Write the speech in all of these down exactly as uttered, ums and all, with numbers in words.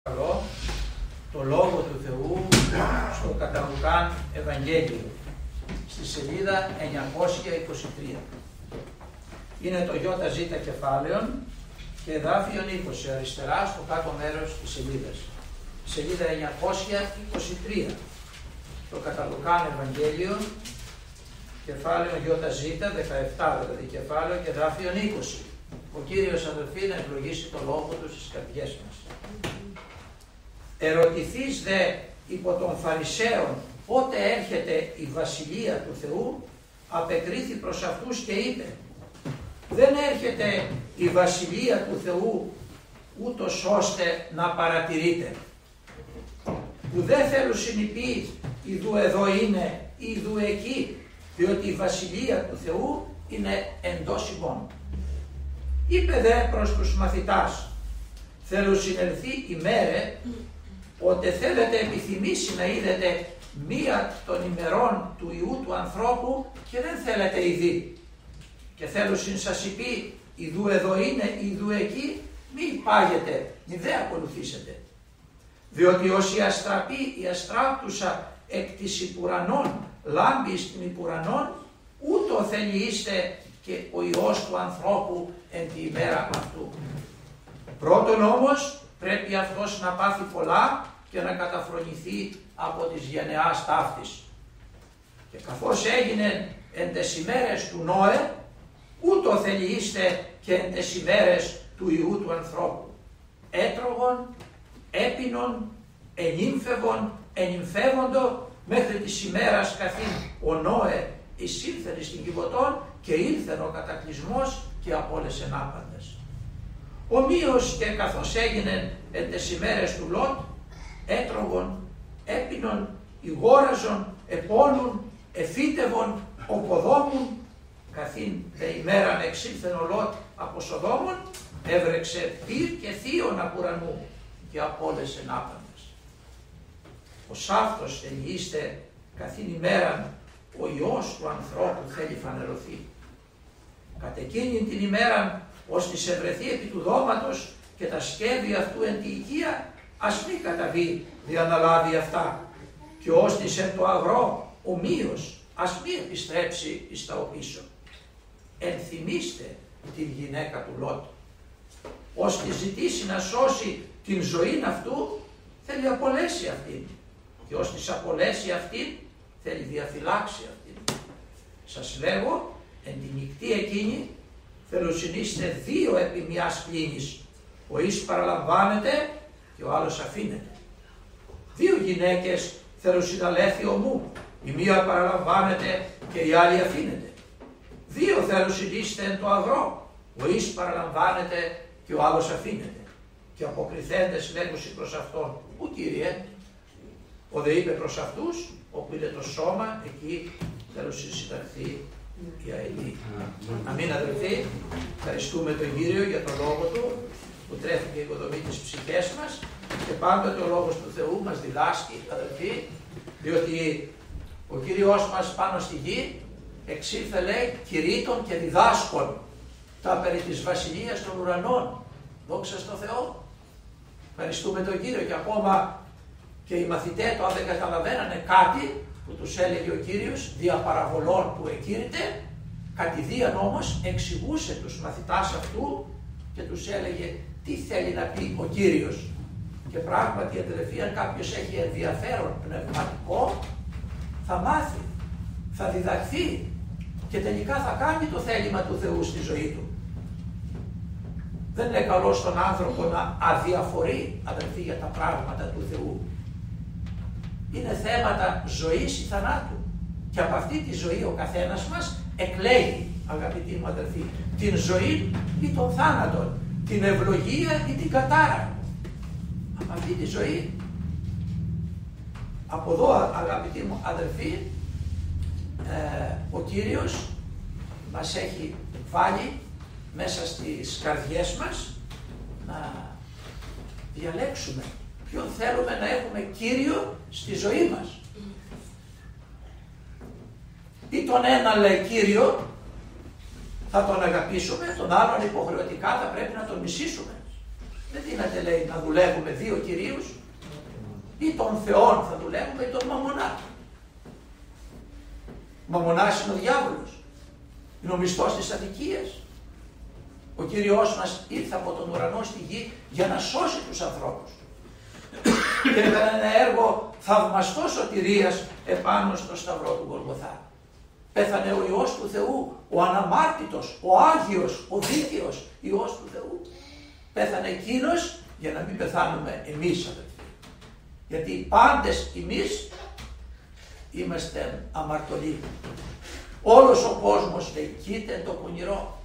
Καλό, το Λόγο του Θεού στο κατά Λουκάν Ευαγγέλιο, στη σελίδα εννιακόσια είκοσι τρία. Είναι το ΙΖ κεφάλαιον και εδάφιον είκοσι, αριστερά στο κάτω μέρος της σελίδας. Σελίδα εννιακόσια είκοσι τρία. Το κατά Λουκάν Ευαγγέλιο, κεφάλαιο ΙΖ, δεκαεπτά δηλαδή κεφάλαιο και εδάφιον είκοσι. Ο Κύριος αδελφοί να ευλογήσει το Λόγο του στις καρδιές μας. Ερωτηθείς δε υπό των Φαρισαίων πότε έρχεται η Βασιλεία του Θεού, απεκρίθη προς αυτούς και είπε: δεν έρχεται η Βασιλεία του Θεού ούτως ώστε να παρατηρείτε. Που δεν θέλουν συνυπεί ιδού εδώ είναι, ιδού εκεί, διότι η Βασιλεία του Θεού είναι εντός ημών. Είπε δε προς τους μαθητάς: θέλουν συνελθεί ημέρε, ότι θέλετε επιθυμήσει να είδετε μία των ημερών του Ιού του ανθρώπου και δεν θέλετε ειδεί. Και θέλω συν σας υπεί, ιδού εδώ είναι, ιδού εκεί, μη υπάγετε, μη δε ακολουθήσετε. Διότι ως η αστραπή, η αστράπτουσα εκ της υπουρανών, λάμπει στην υπουρανών, ούτω θέλει είστε και ο Υιός του ανθρώπου εν τη ημέρα αυτού. Πρώτον όμως πρέπει αυτός να πάθει πολλά και να καταφρονηθεί από τις γενεάς ταύτης. Και καθώς έγινε εν τες ημέρες του Νόε, ούτω θέλει είστε και εν τες ημέρες του Υιού του ανθρώπου. Έτρωγον, έπινον, ενύμφευον, ενυμφεύοντο, μέχρι της ημέρας καθήν ο Νόε εισήλθεν στην Κιβωτόν και ήλθεν ο κατακλυσμός και απόλεσεν άπαντες. Ομοίως και καθώς έγινεν εν τες ημέρες του Λότ, έτρωγον, έπινον, ηγόραζον, επώνουν, εφύτευον, οποδόμουν, καθήν δε ημέραν εξήλθεν ο Λότ από Σοδόμων, έβρεξε πυρ και θείον απ' ουρανού και απόλεσεν άπαντες. Ως αυτός τελειείστε καθήν ημέραν ο Υιός του ανθρώπου θέλει φανερωθεί. Κατ' εκείνη την ημέραν ως της ευρεθεί επί του δώματος και τα σκεύη αυτού εν τη οικία, ας μη καταβεί διαναλάβει αυτά, και ως της εν το αγρό ομοίως ας μη επιστρέψει εις τα οπίσω. Ενθυμίστε την γυναίκα του Λότ. Ως τη ζητήσει να σώσει την ζωήν αυτού, θέλει απολέσει αυτήν, και ως της απολέσει αυτήν, θέλει διαφυλάξει αυτήν. Σας λέγω, εν τη νυχτή εκείνη, θελοσυνείστε δύο επί μιας κλίνης, ο εις παραλαμβάνεται και ο άλλος αφήνεται. Δύο γυναίκες θελοσυναλέθει ομού, η μία παραλαμβάνεται και η άλλη αφήνεται. Δύο θελοσυνείστε εν το αγρό, ο εις παραλαμβάνεται και ο άλλος αφήνεται. Και αποκριθέντες λέγουσι προς αυτόν: πού Κύριε? Ο δε είπε προς αυτούς: όπου είναι το σώμα, εκεί θελοσυνταχθεί η αελή. Αμήν αδελφοί, ευχαριστούμε τον Κύριο για τον Λόγο Του που τρέφει και οικοδομεί τις ψυχές μας, και πάντοτε ο Λόγος του Θεού μας διδάσκει, αδελφοί, διότι ο Κύριος μας πάνω στη γη εξήλθε, λέει, κηρύττων και διδάσκων τα περί της Βασιλείας των ουρανών. Δόξα στο Θεό. Ευχαριστούμε τον Κύριο, και ακόμα και οι μαθητές του, αν δεν καταλαβαίνανε κάτι που τους έλεγε ο Κύριος, δια παραβολών που εκήρυτε, κατηδίαν όμως εξηγούσε τους μαθητάς αυτού και τους έλεγε τι θέλει να πει ο Κύριος. Και πράγματι, αδελφοί, αν κάποιος έχει ενδιαφέρον πνευματικό, θα μάθει, θα διδαχθεί και τελικά θα κάνει το θέλημα του Θεού στη ζωή του. Δεν είναι καλό στον άνθρωπο να αδιαφορεί, αδελφοί, για τα πράγματα του Θεού. Είναι θέματα ζωής ή θανάτου. Και από αυτή τη ζωή ο καθένας μας εκλέγει, αγαπητοί μου αδελφοί, την ζωή ή τον θάνατον, την ευλογία ή την κατάρα. Από αυτή τη ζωή, από εδώ, αγαπητοί μου αδελφοί, ε, ο Κύριος μας έχει βάλει μέσα στις καρδιές μας να διαλέξουμε ποιον θέλουμε να έχουμε Κύριο στη ζωή μας. Ή τον ένα, λέει, Κύριο, θα τον αγαπήσουμε, τον άλλον υποχρεωτικά θα πρέπει να τον μισήσουμε. Δεν δύναται, λέει, να δουλεύουμε δύο κυρίους, ή τον Θεόν θα δουλεύουμε ή τον Μαμονά. Ο Μαμονάς είναι ο διάβολος, είναι ο μισθός της αδικίας. Ο Κύριος μας ήρθε από τον ουρανό στη γη για να σώσει τους ανθρώπους και έκανε ένα έργο θαυμαστό σωτηρίας επάνω στο σταυρό του Γολγοθά. Πέθανε ο Υιός του Θεού, ο αναμάρτητος, ο Άγιος, ο δίκαιος Υιός του Θεού. Πέθανε εκείνος για να μην πεθάνουμε εμείς, αδελφοί. Γιατί οι πάντες εμείς είμαστε αμαρτωλοί. Όλος ο κόσμος, λέει, κοίται το πονηρό.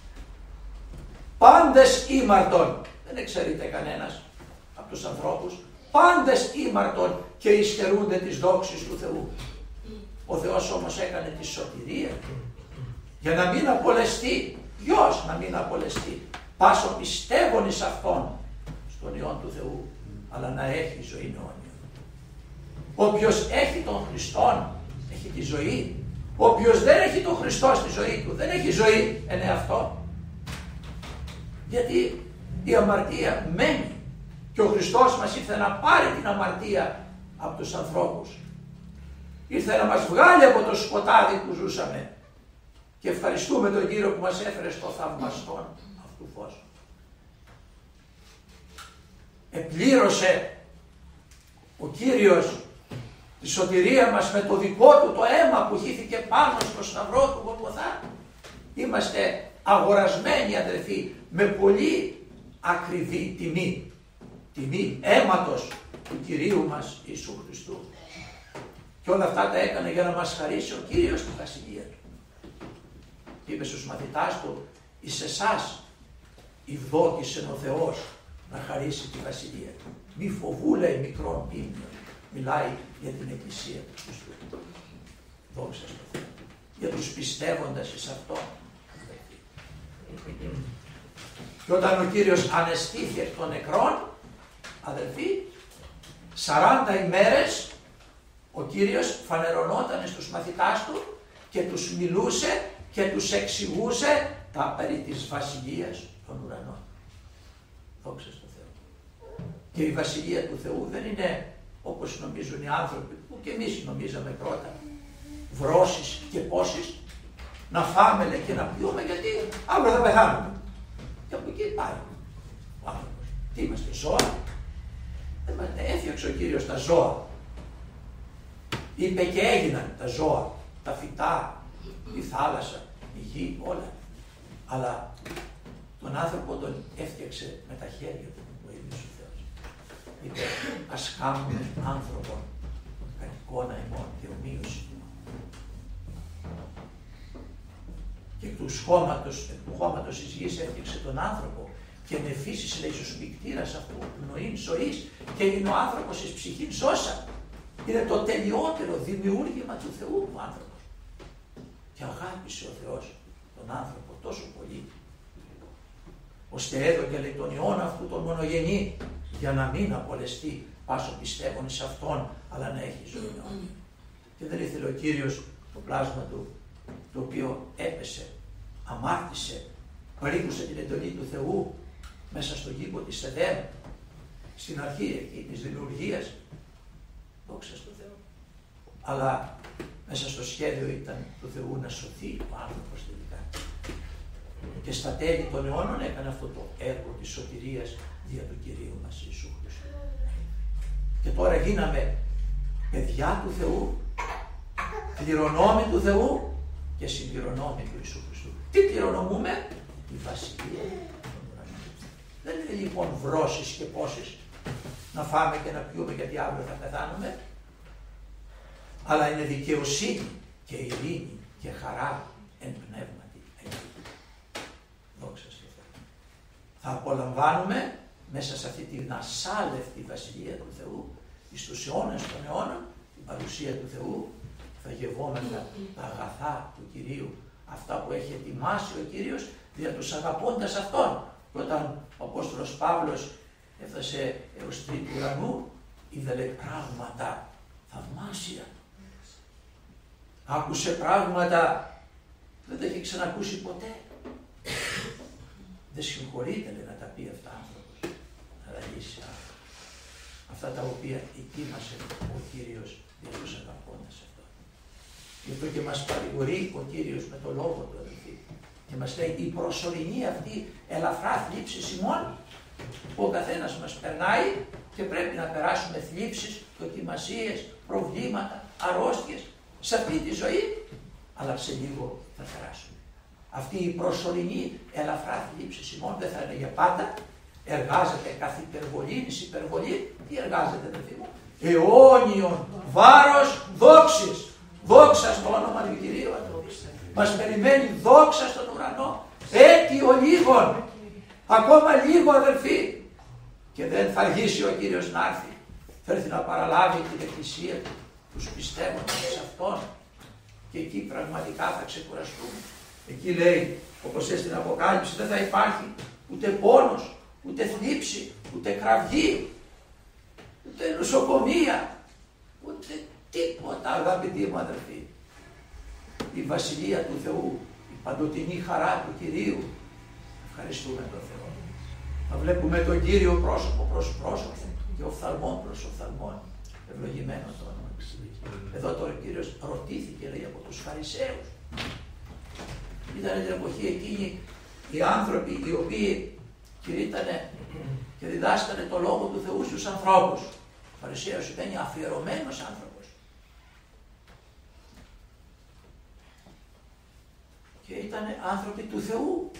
Πάντες ήμαρτον, δεν εξαιρείται κανένας από τους ανθρώπους, πάντες ήμαρτον και υστερούνται τις δόξεις του Θεού. Ο Θεός όμως έκανε τη σωτηρία για να μην απολεστεί, ποιος να μην απολεστεί, πάσο πιστεύων εις Αυτόν, στον Υιόν του Θεού, αλλά να έχει ζωή αιώνια. Όποιος έχει τον Χριστόν έχει τη ζωή. Όποιος δεν έχει τον Χριστό στη ζωή του δεν έχει ζωή εν εαυτό. Γιατί η αμαρτία μένει και ο Χριστός μας ήρθε να πάρει την αμαρτία από τους ανθρώπους. Ήρθε να μας βγάλει από το σκοτάδι που ζούσαμε και ευχαριστούμε τον Κύριο που μας έφερε στο θαυμαστόν αυτού φως. Επλήρωσε ο Κύριος τη σωτηρία μας με το δικό του το αίμα που χύθηκε πάνω στο σταυρό του Γολγοθά. Είμαστε αγορασμένοι, αδελφοί, με πολύ ακριβή τιμή. Τιμή αίματος του Κυρίου μας Ιησού Χριστού. Και όλα αυτά τα έκανε για να μας χαρίσει ο Κύριος τη βασιλεία του. Είπε στους μαθητάς του, εις εσάς ευδόκησε ο Θεός να χαρίσει τη βασιλεία του. Μη φοβού, λέει, μικρόν πίμνιο. Μιλάει για την Εκκλησία του Χριστού. Δόξα στον Θεό. Για τους πιστεύοντας εις Αυτόν. Και όταν ο Κύριος ανεστήθη εκ των νεκρών, αδελφοί, σαράντα ημέρες ο Κύριος φανερωνόταν στους μαθητάς του και τους μιλούσε και τους εξηγούσε τα περί της βασιλείας των ουρανών. Δόξα στον Θεό. Και η βασιλεία του Θεού δεν είναι όπως νομίζουν οι άνθρωποι, που και εμείς νομίζαμε πρώτα, βρώσεις και πόσεις, να φάμε, λέει, και να πιούμε, γιατί αύριο θα πεθάνουμε. Και από εκεί πάει ο άνθρωπος. Τι είμαστε, ζώα? Δεν μας έφτιαξε ο Κύριος τα ζώα. Είπε και έγιναν τα ζώα, τα φυτά, η θάλασσα, η γη, όλα. Αλλά τον άνθρωπο τον έφτιαξε με τα χέρια του ο ίδιος ο Θεός. Είπε, ας κάνουμε άνθρωπον κατ' εικόνα ημών και ομοίωση. Και του χώματος, του χώματος της γης έφτιαξε τον άνθρωπο και με φύσης, λέει, στους μυκτήρας αυτού πνοήν ζωής και είναι ο άνθρωπος εις ψυχήν ζώσα. Είναι το τελειότερο δημιούργημα του Θεού ο άνθρωπος. Και αγάπησε ο Θεός τον άνθρωπο τόσο πολύ, ώστε έδωκε, λέει, τον Υιόν αυτού τον μονογενή, για να μην απολεστεί πάσο πιστεύων εις Αυτόν, αλλά να έχει ζωή αιώνια. Και δεν ήθελε ο Κύριος το πλάσμα του, το οποίο έπεσε, αμάρτησε, παρήκουσε την εντολή του Θεού μέσα στο γήπο της Εδέμ, στην αρχή εκεί της δημιουργίας. Δόξα στον Θεό. Αλλά μέσα στο σχέδιο ήταν του Θεού να σωθεί ο άνθρωπος τελικά. Και στα τέλη των αιώνων έκανε αυτό το έργο της σωτηρίας δια του Κυρίου μας Ιησού Χριστού. Και τώρα γίναμε παιδιά του Θεού, κληρονόμοι του Θεού και συμπληρονόμοι του Ιησού Χριστού. Τι κληρονομούμε? Τη βασιλεία των ουρανών. Δεν είναι λοιπόν βρώσεις και πόσεις να φάμε και να πιούμε γιατί αύριο θα πεθάνουμε, αλλά είναι δικαιοσύνη και ειρήνη και χαρά εν πνεύματι αγίου. Δόξα στον Θεό. Θα απολαμβάνουμε μέσα σε αυτή την ασάλευτη βασιλεία του Θεού, εις τους αιώνες των αιώνων, την παρουσία του Θεού, θα γευόμεθα τα αγαθά του Κυρίου, αυτά που έχει ετοιμάσει ο Κύριος δια τους αγαπώντας Αυτόν. Και όταν ο Απόστολος Παύλος έφτασε έως τρίτου ουρανού, είδε, λέει, πράγματα θαυμάσια. Άκουσε πράγματα δεν τα είχε ξανακούσει ποτέ. Δεν συγχωρείται, λέει, να τα πει αυτά άνθρωπος. παραλύσει αυτά τα οποία ετοίμασε ο Κύριος για τους αγαπώντας αυτό. Γι' αυτό και μας παρηγορεί ο Κύριος με το λόγο του, αδελφοί, και μας λέει η προσωρινή αυτή ελαφρά θλίψη ημών που ο καθένας μας περνάει και πρέπει να περάσουμε θλίψεις, δοκιμασίες, προβλήματα, αρρώστιες σε αυτή τη ζωή, αλλά σε λίγο θα περάσουμε. Αυτή η προσωρινή ελαφρά θλίψη ημών δεν θα είναι για πάντα. Εργάζεται καθ' υπερβολή, εις υπερβολή. Τι εργάζεται, αδελφοί μου? Αιώνιον βάρος δόξης. Δόξα στο όνομα του Κυρίου. Μας περιμένει δόξα στον ουρανό. Έτιο λίγον. Ακόμα λίγο, αδελφοί. Και δεν θα αργήσει ο Κύριος να έρθει. Θα έρθει να παραλάβει την εκκλησία του, τους πιστεύοντες σε Αυτόν. Και εκεί πραγματικά θα ξεκουραστούμε. Εκεί λέει, όπως στην Αποκάλυψη, δεν θα υπάρχει ούτε πόνος, ούτε θλίψη, ούτε κραυγή, ούτε νοσοκομεία, ούτε τίποτα, αγαπητοί μου αδελφοί. Η Βασιλεία του Θεού, η παντοτινή χαρά του Κυρίου. Ευχαριστούμε τον Θεό. Να βλέπουμε τον Κύριο πρόσωπο προς πρόσωπο και οφθαλμόν προς οφθαλμόν. Ευλογημένο το όνομα του Κυρίου. Εδώ τώρα ο Κύριος ρωτήθηκε, λέει, από τους Φαρισαίους. Ήταν την εποχή εκείνη οι άνθρωποι οι οποίοι κηρύττανε και διδάσκανε το Λόγο του Θεού στους ανθρώπους. Ο Φαρισαίος ήταν αφιερωμένος άνθρωπος. Και ήταν άνθρωποι του Θεού.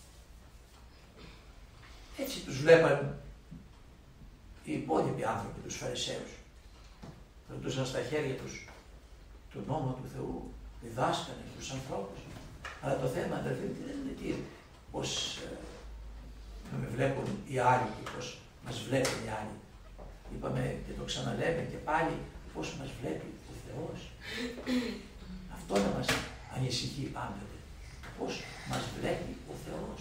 Έτσι τους βλέπαν οι υπόλοιποι άνθρωποι, τους Φαρισαίους. Κρατούσαν στα χέρια τους τον νόμο του Θεού, διδάσκανε τους ανθρώπους. Αλλά το θέμα, αδελφοί, δεν είναι τι, πώς ε, με βλέπουν οι άλλοι και πώς μας βλέπουν οι άλλοι. Είπαμε και το ξαναλέμε και πάλι πώς μας βλέπει ο Θεός. Αυτό να μας ανησυχεί πάντοτε. Πώς μας βλέπει ο Θεός.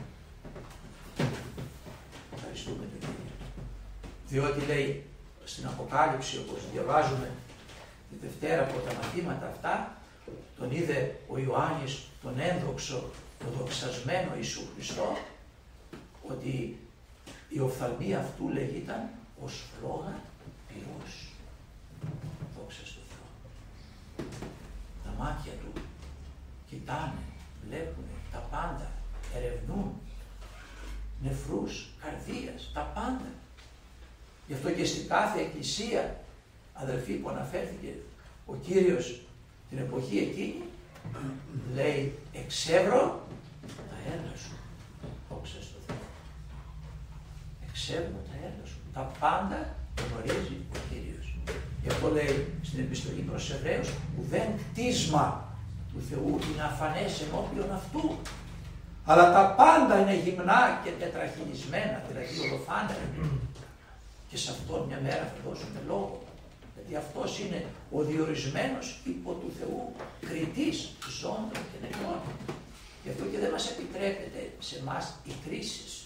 Ευχαριστούμε τον Κύριο. Διότι λέει στην Αποκάλυψη, όπως διαβάζουμε τη Δευτέρα από τα μαθήματα αυτά, τον είδε ο Ιωάννης τον ένδοξο, τον δοξασμένο Ιησού Χριστό, ότι η οφθαλμή αυτού λέγήταν ως φλόγα πυρός. Δόξα στο Θεό. Τα μάτια του κοιτάνε, βλέπουν τα πάντα, ερευνούν νεφρούς, καρδίας, τα πάντα. Γι' αυτό και στην κάθε εκκλησία, αδελφοί, που αναφέρθηκε ο Κύριος την εποχή εκείνη, λέει εξεύρω τα έργα σου. Δόξα στο Θεό. Εξεύρω τα έργα σου. Τα πάντα γνωρίζει ο Κύριος. Γι' αυτό λέει στην επιστολή προς Εβραίους, ουδέν κτίσμα του Θεού είναι αφανές ενώπιον αυτού. Αλλά τα πάντα είναι γυμνά και τετραχυλισμένα, δηλαδή ολοφάνερα. Και σε αυτόν μια μέρα θα δώσουμε λόγο. Γιατί αυτός είναι ο διορισμένος υπό του Θεού κριτής ζώντων και νεκρών. Γι' αυτό και δεν μας επιτρέπεται σε εμάς οι κρίσεις.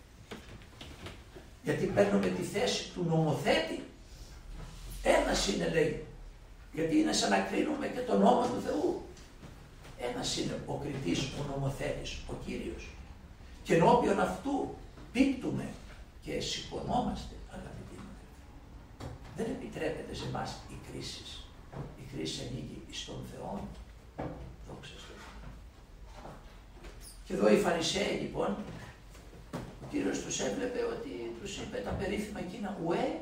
Γιατί παίρνουμε τη θέση του νομοθέτη. Ένας είναι, λέει, γιατί είναι σαν να κρίνουμε και τον νόμο του Θεού. Ένας είναι ο κριτής, ο νομοθέτης, ο Κύριος. Και ενώπιον αυτού πίπτουμε και σηκωνόμαστε, αγαπητοί μου. Δεν επιτρέπεται σε εμάς η κρίση. Η κρίση ανήκει στον Θεό. Δόξα στο Θεό. Και εδώ οι Φαρισαίοι, λοιπόν, ο Κύριος τους έβλεπε ότι τους είπε τα περίφημα εκείνα ουέ.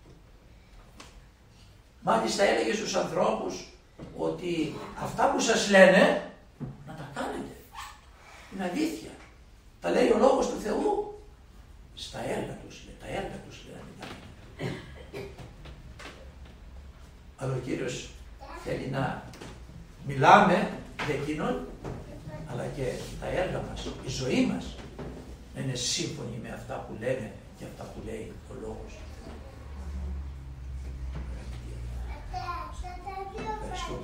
Μάλιστα έλεγε στους ανθρώπους ότι αυτά που σας λένε να τα κάνετε. Είναι αλήθεια. Τα λέει ο Λόγος του Θεού. Στα έργα τους, λέει, τα έργα τους λέει να κάνετε. Αλλά ο Κύριος θέλει να μιλάμε για εκείνον, αλλά και τα έργα μας, η ζωή μας να είναι σύμφωνη με αυτά που λένε και αυτά που λέει ο Λόγος. Ευχαριστούμε.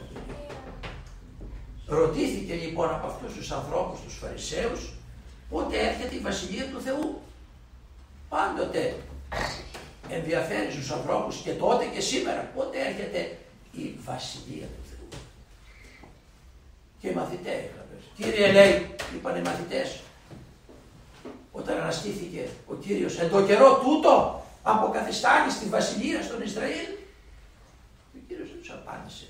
Ρωτήθηκε λοιπόν από αυτούς τους ανθρώπους, τους Φαρισαίους, πότε έρχεται η Βασιλεία του Θεού. Πάντοτε ενδιαφέρει στους ανθρώπους και τότε και σήμερα πότε έρχεται η Βασιλεία του Θεού. Και οι μαθητές, Κύριε, λέει, είπαν οι μαθητές, όταν αναστήθηκε ο Κύριος, εν το καιρό τούτο αποκαθιστάνει στη βασιλεία στον Ισραήλ? Ο Κύριος δεν τους απάντησε.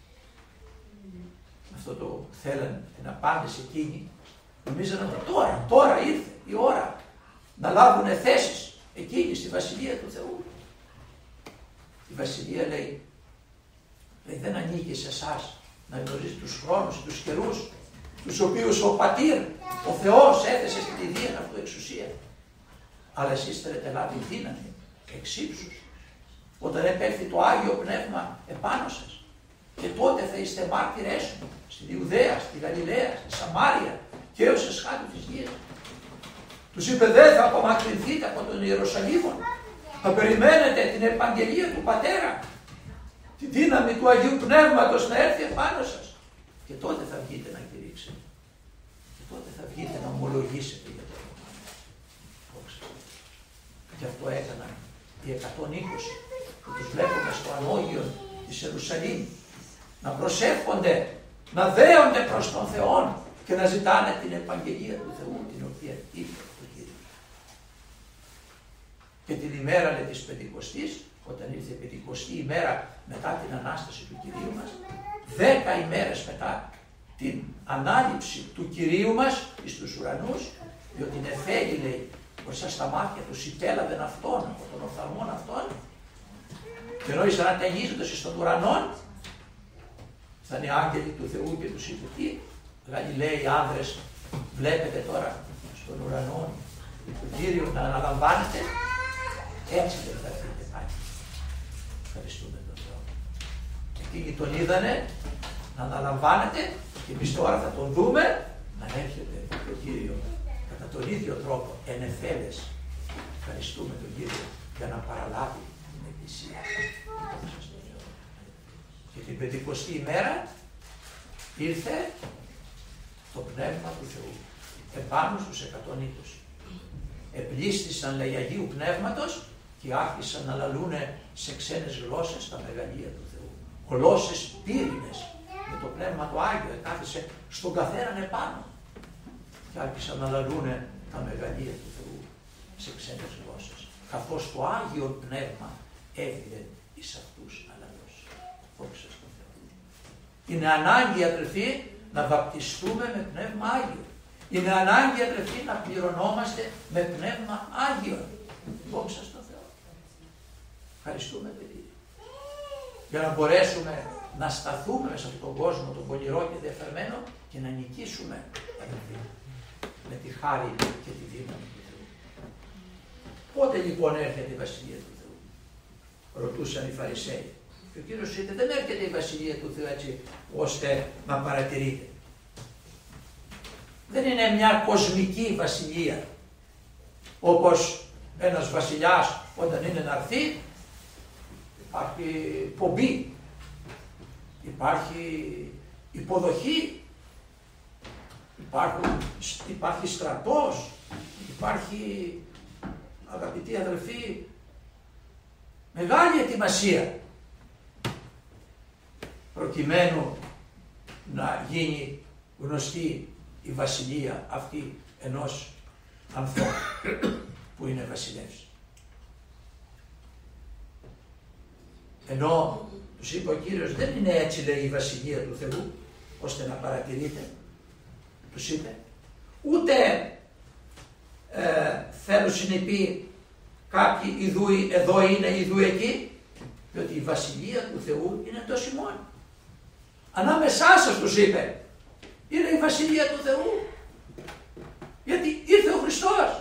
Αυτό το θέλαν την απάντηση εκείνη. Νομίζαν ότι τώρα, τώρα ήρθε η ώρα να λάβουν θέσεις εκείνοι στη βασιλεία του Θεού. Η βασιλεία λέει, λέει δεν ανήκει σε εσάς να γνωρίζετε τους χρόνους, τους καιρούς, τους οποίους ο Πατήρ, ο Θεός έθεσε στην ιδία αυτού εξουσία. Αλλά εσείς θέλετε λάβει δύναμη εξ ύψους, όταν επέλθει το Άγιο Πνεύμα επάνω σας. Και τότε θα είστε μάρτυρές μου στην Ιουδαία, στη Γαλιλαία, στη Σαμάρια και έως εσχάτου της γης. Τους είπε, δεν θα απομακρυνθείτε από τον Ιερουσαλήμ, θα περιμένετε την επαγγελία του Πατέρα, τη δύναμη του Αγίου Πνεύματος να έρθει επάνω σας. Και τότε θα βγείτε να κηρύξετε. Και τότε θα βγείτε να ομολογήσετε για το όνομα. Και αυτό έκαναν οι εκατόν είκοσι που τους βλέπουμε στο ανώγειο της Ιερουσαλήμ να προσεύχονται, να δέονται προς τον Θεό και να ζητάνε την επαγγελία του Θεού, την οποία είπε ο Κύριος. Και την ημέρα λέει, της Πεντηκοστής, όταν ήρθε η Πεντηκοστή ημέρα μετά την Ανάσταση του Κυρίου μας, δέκα ημέρες μετά την ανάληψη του Κυρίου μας εις τους ουρανούς, διότι νεφέλη λέει μπροστά στα μάτια τους υπέλαβεν αυτόν από τον οφθαλμόν αυτόν, και ενώ ήσαν ατενίζοντες εις των ουρανών, ήταν οι άγγελοι του Θεού και τους είπε τι, Γαλιλαίοι άνδρες, βλέπετε τώρα στον ουρανό του Κύριου να αναλαμβάνετε, έτσι δεν θα έρθετε πάλι. Ευχαριστούμε τον Θεό. Εκείνοι τον είδανε να αναλαμβάνετε και εμείς τώρα θα τον δούμε να έρχεται το Κύριο κατά τον ίδιο τρόπο εν εφέλες. Ευχαριστούμε τον Κύριο για να παραλάβει την Εκκλησία. Και την Πεντηκοστή ημέρα ήρθε το Πνεύμα του Θεού επάνω στους εκατόν είκοσι. Επλήστησαν λέει Αγίου Πνεύματος και άρχισαν να λαλούνε σε ξένες γλώσσες τα μεγαλεία του Θεού. Γλώσσες πύρινες με το Πνεύμα του Άγιο εκάθισε στον καθέναν επάνω και άρχισαν να λαλούνε τα μεγαλεία του Θεού σε ξένες γλώσσες. Καθώς το Άγιο Πνεύμα έβγαινε εις αυτούς να λαλώσει. Δόξα στον Θεό. Είναι ανάγκη αδελφοί να βαπτιστούμε με Πνεύμα Άγιο. Είναι ανάγκη αδελφοί να πληρωνόμαστε με Πνεύμα Άγιο. Δόξα στον Θεό. Ευχαριστούμε παιδί. Για να μπορέσουμε να σταθούμε σε αυτόν τον κόσμο τον πονηρό και διαφερμένο και να νικήσουμε αδελφοί με τη χάρη και τη δύναμη του Θεού. Πότε λοιπόν έρχεται η Βασιλεία του Θεού? Ρωτούσαν οι Φαρισαίοι. Και ο Κύριος είπε δεν έρχεται η Βασιλεία του Θεού έτσι ώστε να παρατηρείτε. Δεν είναι μια κοσμική βασιλεία όπως ένας βασιλιάς όταν είναι να έρθει υπάρχει πομπή, υπάρχει υποδοχή, υπάρχουν, υπάρχει στρατός, υπάρχει αγαπητοί αδελφοί μεγάλη ετοιμασία προκειμένου να γίνει γνωστή η βασιλεία αυτή ενός ανθρώπου που είναι βασιλεύς. Ενώ τους είπε ο Κύριος δεν είναι έτσι λέει η βασιλεία του Θεού ώστε να παρατηρείτε, τους είπε, ούτε ε, θέλω συνεπεί κάποιοι ιδού, εδώ είναι ιδού εκεί, διότι η βασιλεία του Θεού είναι το ημών. Ανάμεσά σας τους είπε είναι η βασιλεία του Θεού, γιατί ήρθε ο Χριστός.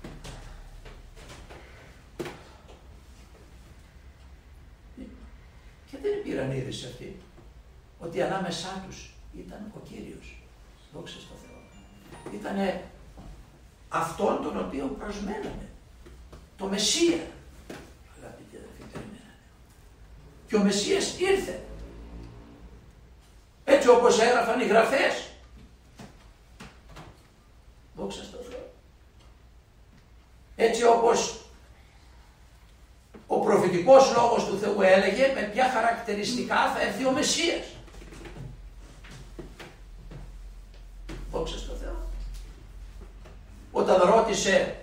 Και δεν πήραν είδηση αυτή ότι ανάμεσά τους ήταν ο Κύριος. Δόξα στον Θεό. Ήτανε αυτόν τον οποίο προσμέναμε, το Μεσσία. Αγαπητοί αδελφοί, περιμένανε. Και ο Μεσσίας ήρθε. Έτσι όπως έγραφαν οι γραφές. Δόξα στον Θεό. Έτσι όπως ο προφητικός λόγος του Θεού έλεγε με ποια χαρακτηριστικά θα έρθει ο Μεσσίας. Δόξα στον Θεό. όταν ρώτησε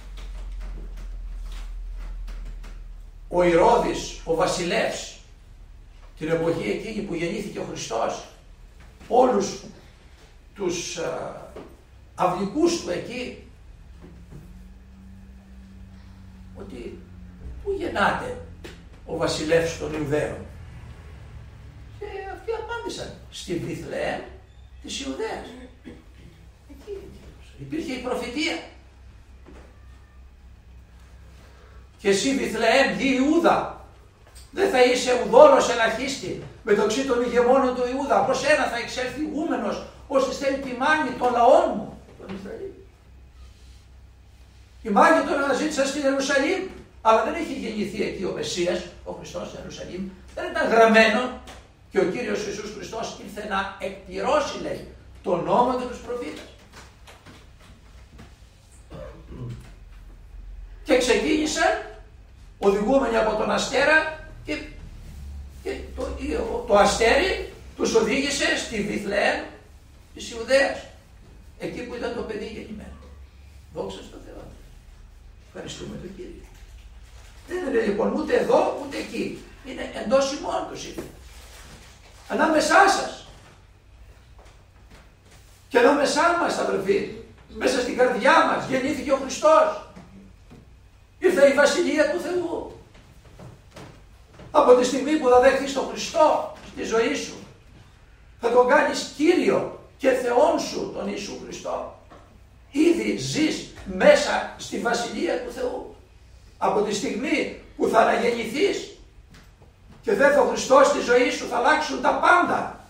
ο Ηρώδης, ο βασιλεύς, την εποχή εκείνη που γεννήθηκε ο Χριστός, όλους τους α, αυλικούς του εκεί, ότι πού γεννάται ο βασιλεύς των Ιουδαίων? Και αυτοί απάντησαν, στη Βιθλεέμ της Ιουδαίας. Εκεί υπήρχε η προφητεία. Και εσύ Βιθλεέμ γη Ιούδα, δεν θα είσαι ουδόλος ελαχίστη μεταξύ των ηγεμόνων του Ιούδα. Από σένα θα εξέλθει ηγούμενος, ώστε στέλνει τη μάνη των λαών μου, τον Ισραήλ. Η μάνη τον αναζήτησαν στην Ιερουσαλήμ, αλλά δεν είχε γεννηθεί εκεί ο Μεσσίας, ο Χριστός στην Ιερουσαλήμ. Δεν ήταν γραμμένο. Και ο Κύριος Ιησούς Χριστός ήρθε να εκπληρώσει, λέει, τον νόμο και τους προφήτες. Και ξεκίνησαν οδηγούμενοι από τον αστέρα και, και το, το αστέρι τους οδήγησε στη Βιθλεέμ της Ιουδαίας, εκεί που ήταν το παιδί γεννημένο. Δόξα στον Θεό. Ευχαριστούμε τον Κύριο. Δεν είναι λοιπόν ούτε εδώ ούτε εκεί. Είναι εντός ημών τους είναι. Ανάμεσά σας. Και ανάμεσά μας, αδελφοί, μέσα στην καρδιά μας γεννήθηκε ο Χριστός. Ήρθε η Βασιλεία του Θεού. Από τη στιγμή που θα δέχεις τον Χριστό στη ζωή σου, θα τον κάνεις Κύριο και Θεόν σου τον Ιησού Χριστό. Ήδη ζεις μέσα στη Βασιλεία του Θεού. Από τη στιγμή που θα αναγεννηθείς και δέθει ο Χριστός στη ζωή σου, θα αλλάξουν τα πάντα.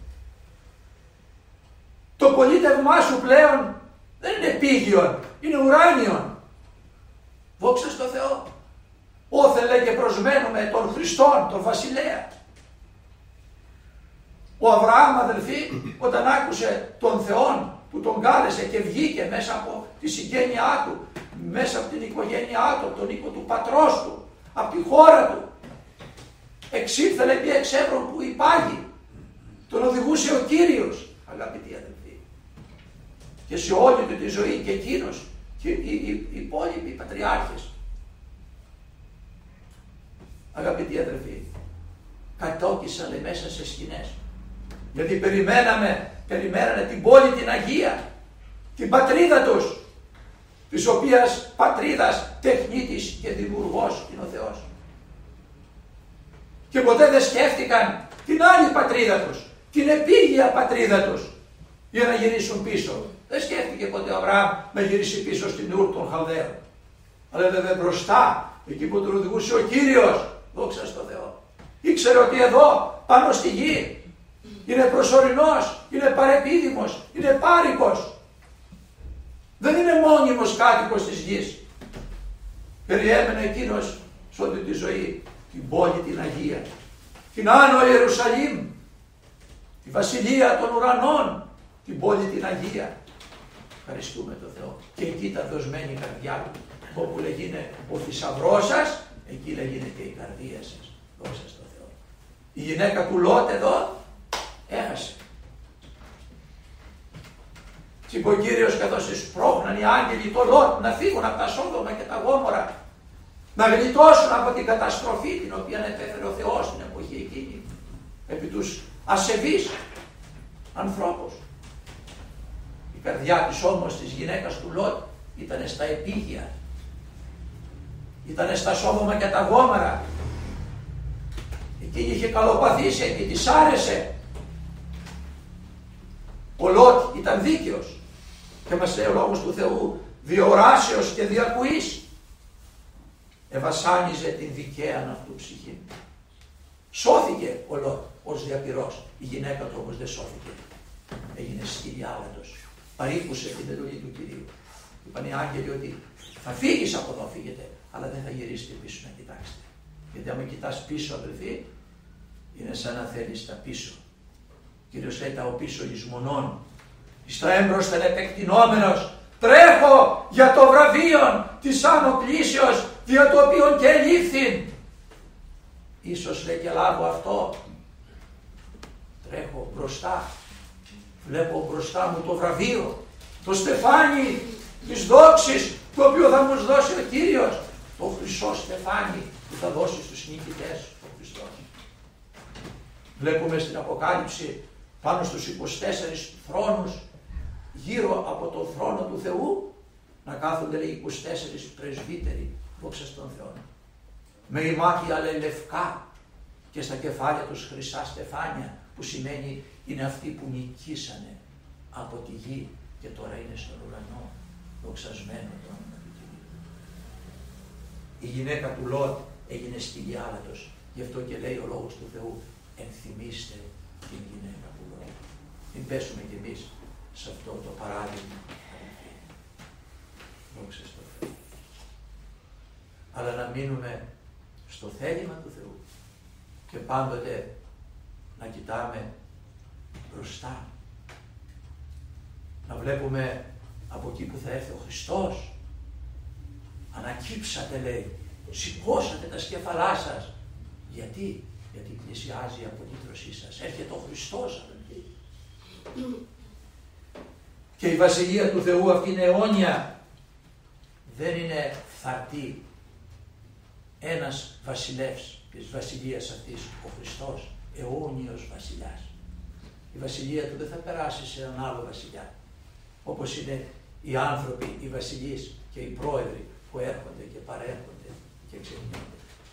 Το πολίτευμά σου πλέον δεν είναι επίγειον, είναι ουράνιον. Δόξα στο Θεό. Όθε λέει και προσμένουμε τον Χριστόν, τον Βασιλέα. Ο Αβραάμ, αδελφοί, όταν άκουσε τον Θεόν που τον κάλεσε και βγήκε μέσα από τη συγγένειά του, μέσα από την οικογένειά του, από τον οίκο του πατρός του, από τη χώρα του, εξήλθε, λέει, μια εξέβρον που υπάγει. Τον οδηγούσε ο Κύριος, αγαπητοί αδελφοί. Και σε όλη του τη ζωή και εκείνος και οι, οι, οι υπόλοιποι πατριάρχες, αγαπητοί αδελφοί, κατόκισαν, λέει, μέσα σε σκηνές. Γιατί περιμέναμε, περιμένανε την πόλη την Αγία, την πατρίδα τους, της οποίας πατρίδας τεχνίτης και δημιουργός είναι ο Θεός. Και ποτέ δεν σκέφτηκαν την άλλη πατρίδα τους, την επίγεια πατρίδα τους, για να γυρίσουν πίσω. Δεν σκέφτηκε ποτέ ο Αβραάμ να γυρίσει πίσω στην Ούρ των Χαλδαίων. Αλλά βέβαια μπροστά, εκεί που τον οδηγούσε ο Κύριος, δόξα στο Θεό, ήξερε ότι εδώ, πάνω στη γη, είναι προσωρινός, είναι παρεπίδημος, είναι πάρικος. Δεν είναι μόνιμος κάτοικος της γης. Περιέμενε εκείνος σε όλη τη ζωή την πόλη την Αγία, την Άνω Ιερουσαλήμ, τη Βασιλεία των Ουρανών, την πόλη την Αγία. Ευχαριστούμε τον Θεό. Και εκεί ήταν δοσμένη η καρδιά του. Όπου λέγίνε ο θησαυρός σας, εκεί λέγίνε και η καρδία σας. Δόξα στον Θεό. Η γυναίκα του Λότ εδώ έχασε. Και είπε ο Κύριος, καθώς εισπρώχναν οι άγγελοι το Λότ να φύγουν από τα Σόδομα και τα Γόμορα, να γλιτώσουν από την καταστροφή την οποία επέφερε ο Θεός στην εποχή εκείνη επί τους ασεβείς ανθρώπους. Η καρδιά της όμως της γυναίκας του Λότ ήταν στα επίγεια, ήταν στα Σόδομα και τα Γόμορα. Εκείνη είχε καλοπαθήσει, εκεί της άρεσε. Ο Λότ ήταν δίκαιος και μας λέει ο λόγος του Θεού, διοράσεως και διακουής εβασάνιζε την δικαίαν αυτού ψυχή. Σώθηκε ο Λότ ως διαπυρός, η γυναίκα του όμως δεν σώθηκε. Έγινε σκυλιάλατος, παρήκουσε την εντολή του Κυρίου. Είπαν οι άγγελοι ότι θα φύγεις από εδώ, φύγετε, αλλά δεν θα γυρίσετε πίσω να κοιτάξετε. Γιατί άμα κοιτάς πίσω, αδελφοί, είναι σαν να θέλεις τα πίσω. Ο Κύριος λέει, τα ο πίσω εις μονών, εις τα έμπροσθεν επεκτηνόμενος, τρέχω για το βραβείον της άνω πλήσεως, δια το οποίον και ελήφθην. Ίσως, λέει, και λάβω αυτό. Τρέχω μπροστά, βλέπω μπροστά μου το βραβείο, το στεφάνι της δόξης το οποίο θα μας δώσει ο Κύριος, το χρυσό στεφάνι που θα δώσει στους νικητές ο Χριστός. Βλέπουμε στην Αποκάλυψη πάνω στους είκοσι τέσσερις θρόνους γύρω από τον θρόνο του Θεού να κάθονται, λέει, είκοσι τέσσερις πρεσβύτεροι, δόξα στον Θεό, με ημάκια λέει λευκά και στα κεφάλια τους χρυσά στεφάνια, που σημαίνει είναι αυτοί που νικήσανε από τη γη και τώρα είναι στον ουρανό, δοξασμένο το όνομα του Κυρίου. Η γυναίκα του Λότ έγινε σκυλιάλατος, γι' αυτό και λέει ο λόγος του Θεού, ενθυμίστε την γυναίκα του Λότ. Μην πέσουμε κι εμείς σε αυτό το παράδειγμα. Δόξα στο Θεό. Αλλά να μείνουμε στο θέλημα του Θεού και πάντοτε να κοιτάμε μπροστά. Να βλέπουμε από εκεί που θα έρθει ο Χριστός. Ανακύψατε, λέει, σηκώσατε τα σκέφαλά σας. Γιατί, γιατί πλησιάζει η απολύτρωσή σας. Έρχεται ο Χριστός, αδελφοί. Και η Βασιλεία του Θεού αυτή είναι αιώνια. Δεν είναι φθαρτή. Ένας βασιλεύς της βασιλείας αυτής, ο Χριστός, αιώνιος βασιλιάς. Η βασιλεία του δεν θα περάσει σε έναν άλλο βασιλιά, όπως είναι οι άνθρωποι, οι βασιλείς και οι πρόεδροι που έρχονται και παρέρχονται και ξεχνιόνται.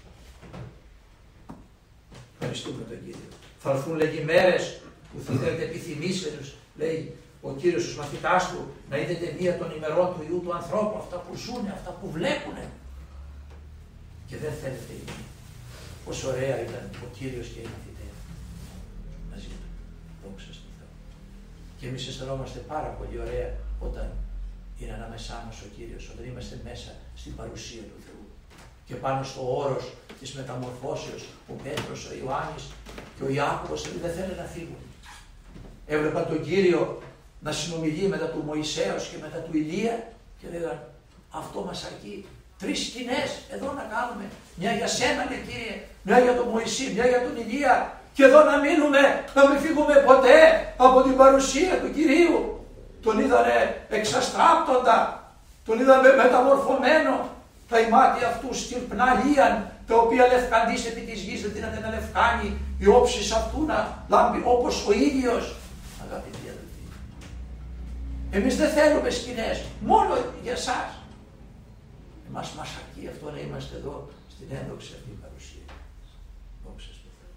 Ευχαριστούμε τον Κύριο. Θα έρθουν, λέγει, μέρες που θέλετε επιθυμήσενους, λέει ο Κύριος στους μαθητάς του, να είδετε μία των ημερών του Υιού του ανθρώπου, αυτά που ζουνε, αυτά που βλέπουνε. Και δεν θέλετε είναι. Πόσο ωραία ήταν ο Κύριος και οι μαθητές μαζί του. Δόξα στον Θεό. Και εμείς αισθανόμαστε πάρα πολύ ωραία όταν είναι ανάμεσά μας ο Κύριος, όταν είμαστε μέσα στην παρουσία του Θεού. Και πάνω στο όρος της μεταμορφώσεως, ο Πέτρος, ο Ιωάννης και ο Ιάκωβος δεν θέλουν να φύγουν. Έβλεπαν τον Κύριο να συνομιλεί μετά του Μωυσέως και μετά του Ηλία και λέγαν, αυτό μας αρκεί. Τρεις σκηνές εδώ να κάνουμε. Μια για σένα, ναι, Κύριε, μια για τον Μωυσή, μια για τον Ηλία. Και εδώ να μείνουμε, να μην φύγουμε ποτέ από την παρουσία του Κυρίου. Τον είδανε εξαστράπτοντα, τον είδαμε μεταμορφωμένο. Τα ημάτια αυτού στυρπνά λίαν, τα οποία λευκαντής επί της γης δεν δύναται να λευκάνει, η όψης αυτού να λάμπει όπως ο ήλιος. Αγαπητοί αδελφοί, εμείς δεν θέλουμε σκηνές, μόνο για εσάς. Εμάς μας αρκεί αυτό να είμαστε εδώ στην ένδοξη αυτή παρουσία. Δόξα στο Θεό.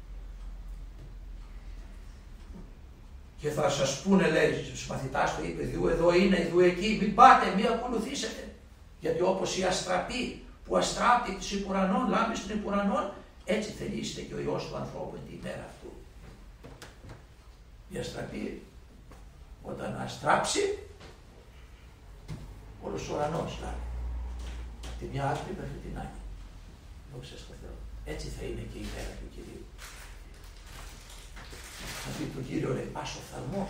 Και θα σας πούνε, λέει στους μαθητάς του, είπε, δου εδώ είναι, δου εκεί, μην πάτε, μην ακολουθήσετε. Γιατί όπως η αστραπή που αστράπτει της υπουρανών, λάμπει στον υπουρανών, έτσι θελήσετε και ο Υιός του ανθρώπου την ημέρα αυτού. Η αστραπή, όταν αστράψει, όλος ο ουρανός λάμπει. Τη μια άκρη μέχρι την άλλη. Δόξα στο Θεό. Έτσι θα είναι και η μέρα του Κυρίου. Θα πει του Κύριο, λέει, πας ο φθαλμός.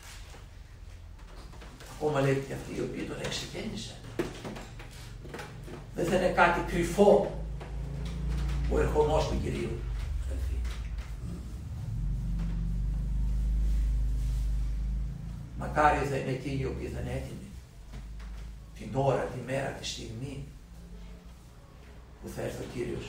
Ακόμα λέει και αυτοί οι οποίοι τον εξεκένησαν. Δεν θα είναι κάτι κρυφό ο ερχομός του Κυρίου. Μακάρι θα είναι εκείνοι οι οποίοι θα είναι έτοιμοι την ώρα, τη μέρα, τη στιγμή που θα έρθει ο Κύριος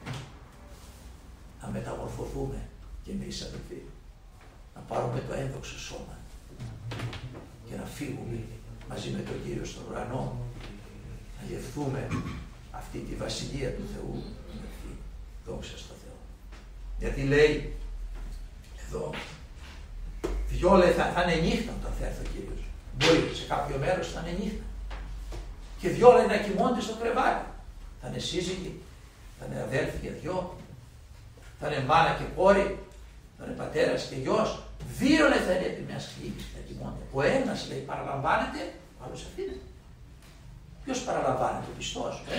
να μεταμορφωθούμε και εμείς, αδελφοί, να πάρουμε το ένδοξο σώμα και να φύγουμε μαζί με τον Κύριο στον ουρανό, να γευθούμε αυτή τη βασιλεία του Θεού. Δόξα στο Θεό. Γιατί λέει εδώ, δυο λέει θα, θα είναι νύχτα όταν θα έρθει ο Κύριος. Μπορεί σε κάποιο μέρος θα είναι νύχτα. Και δυο λέει να κοιμώνται στο κρεβάτι. Θα είναι σύζυγοι, θα είναι αδέλφοι και δυο, θα είναι μάνα και κόρη, θα είναι πατέρας και γιος. Δύο λέει θα είναι επί μιας χλίπης και θα κοιμώνται. Ο ένας λέει παραλαμβάνεται, ο άλλος αφήνεται. Ποιος παραλαμβάνεται, ο πιστός, ε?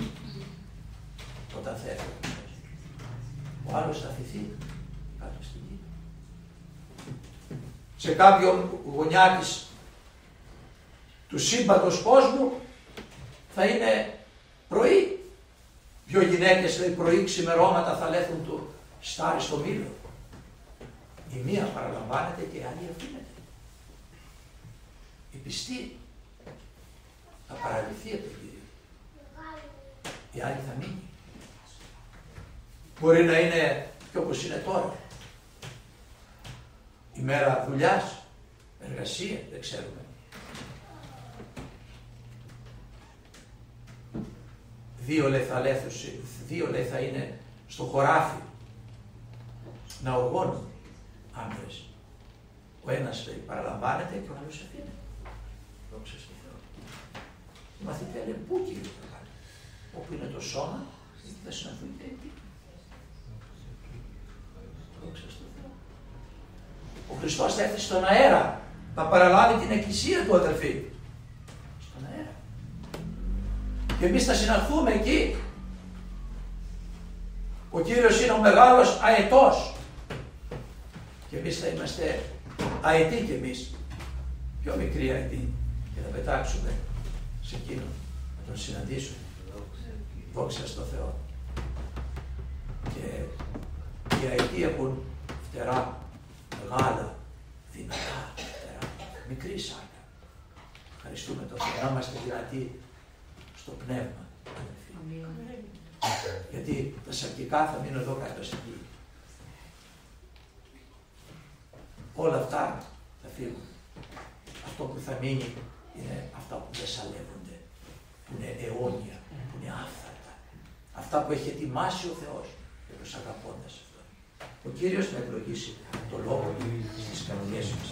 Όταν θα έρθει ο πιστός. Ο άλλος θα αφηθεί κάτω στη γη. Σε κάποιον γωνιά της του σύμπαντος κόσμου θα είναι πρωί. Δυο γυναίκες λέει πρωί ξημερώματα θα λέθουν του στάρι στο μήλο. Η μία παραλαμβάνεται και η άλλη αφήνεται. Οι πιστοί θα παραλυθεί από τον Κύριο. Η άλλη θα μείνει. Μπορεί να είναι και όπως είναι τώρα. Η μέρα δουλειάς, εργασία, δεν ξέρουμε. Δύο λέει θα, λέθουσι, δύο λέει θα είναι στο χωράφι να οργώνουν άντρες. Ο ένας λέει παραλαμβάνεται και ο άλλος αφήνεται. Δόξα στον Θεό. Οι μαθητές λένε πού Κύριε θα κάνει. Όπου είναι το σώμα θα συναντούν και εκεί. Δόξα στον Θεό. Ο Χριστός θα έρθει στον αέρα να παραλάβει την εκκλησία του, αδελφοί. Στον αέρα. Και εμείς θα συναχθούμε εκεί. Ο Κύριος είναι ο μεγάλος αετός. Και εμείς θα είμαστε αετοί κι εμείς. Πιο μικροί αετοί. Και θα πετάξουμε σε εκείνον. Να τον συναντήσουμε. Δόξα στον Θεό. Και οι αετοί έχουν φτερά μεγάλα, δυνατά φτερά. Μικρή σάρκα. Ευχαριστούμε τον Θεό. Να είμαστε δυνατοί στο πνεύμα. Γιατί τα σαρκικά θα μείνουν εδώ κάτω στην γη. Όλα αυτά θα φύγουν. Αυτό που θα μείνει είναι αυτά που δεν σαλεύονται, που είναι αιώνια, που είναι άφθαρτα. Αυτά που έχει ετοιμάσει ο Θεός για τους αγαπώντας αυτό. Ο Κύριος θα ευλογήσει το λόγο του στις καρδιές μας.